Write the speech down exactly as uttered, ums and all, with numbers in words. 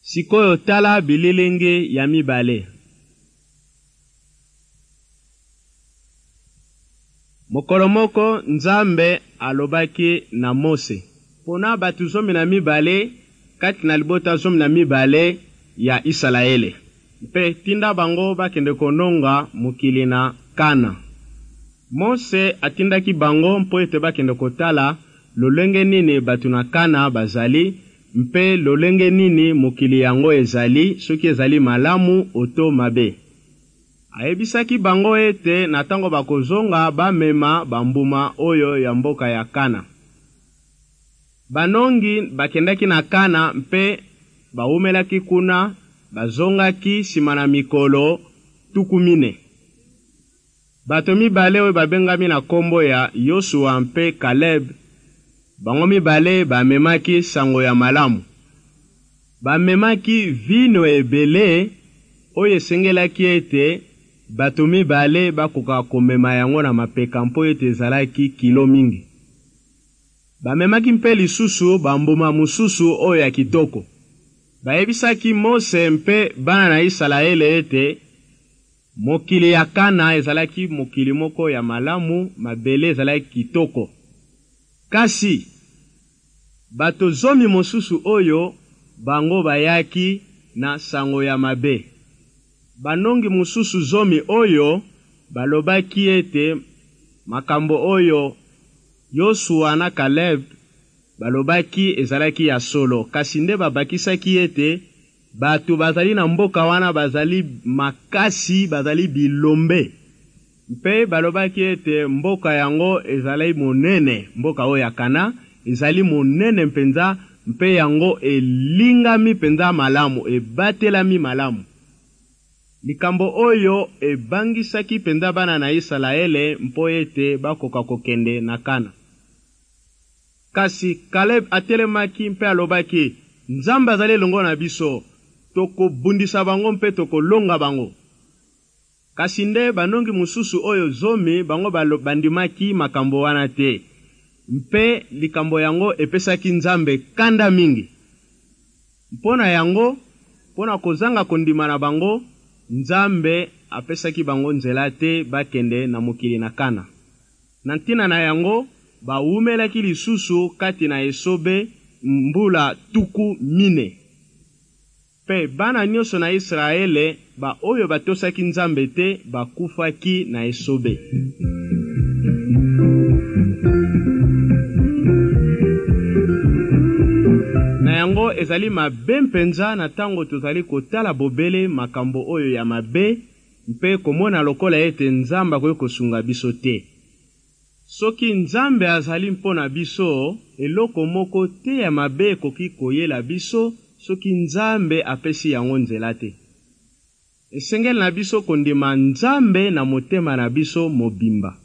Sikoyo tala bililenge ya mibale. Mokolo moko Nzambe alobaki na Mose, pona batu zomi na mibale kati na libota zomi na mibale ya Isalaele. Mpe tinda bango bakende kononga mokili na Kana. Mose atindaki bango mpo ete bakende kotala lolenge nini batu na Kana bazali, mpe lolenge nini mokili yango ezali, soki ezali malamu oto mabe. Ayebisaki bango ete na tango bakozonga bamema bambuma oyo ya mboka ya Kana. Banongi bakendaki na Kana mpe baumelaki kuna, bazongaki sima na mikolo tukumine. Bato mibale oyo babengami na kombo ya Yosua mpe Caleb, bango mibale bamemaki sango ya malamu. Bamemaki vino ebele oyo esengelaki ete bato mibale bakoka komema yango na mapeka mpo ete ezalaki kilo mingi. Bamemaki mpe lisusu bambuma mususu oyo ya kitoko. Bayebisaki Mose mpe bana na Isalaele ete mokili ya Kana ezalaki mokili moko ya malamu, mabele ezalaki kitoko. Kasi bato zomi mosusu oyo bango bayaki na sango ya mabe. Banongi mususu zomi oyo balobaki ete makambo oyo Yosua na Caleb balobaki ezalaki ya solo, kasi nde babakisaki ete batu bazali na mboka wana bazali makasi, bazali bilombe. Mpe balobaki ete mboka yango ezali monene, mboka oyo ya Kana ezali monene mpenza, mpe yango elingami mpenza malamu, ebatelami malamu. Likambo oyo ebangisaki mpenza bana na Isalaele mpo ete bakoka kokende na Kana. Kasi Caleb atelemaki mpe alobaki, Nzambe azali elongo na biso, tokobundisa bango mpe tokolonga bango. Kasi nde banongi mususu oyo zomi bango bandimaki makambo wana te, mpe likambo yango epesaki Nzambe kanda mingi. Mpona yango, mpona kozanga kondima na bango, Nzambe apesaki bango nzela te bakende na mokili na Kana. Na ntina na yango, baumelaki lisusu kati na esobe mbula tuku mine. Pe bana nyonso na Israele ba oyo batosaki Nzambe te bakufaki na esobe. Na yango ezali mabe mpenza na tango tozali kotala bobele makambo oyo ya mabe, mpe komona lokola ete Nzambe akoki kosunga biso te. Soki Nzambe azali mpona biso, eloko moko te ya mabe ekoki koyela biso soki Nzambe apesi yango nzela te. Esengeli na biso kondima Nzambe na motema na biso mobimba.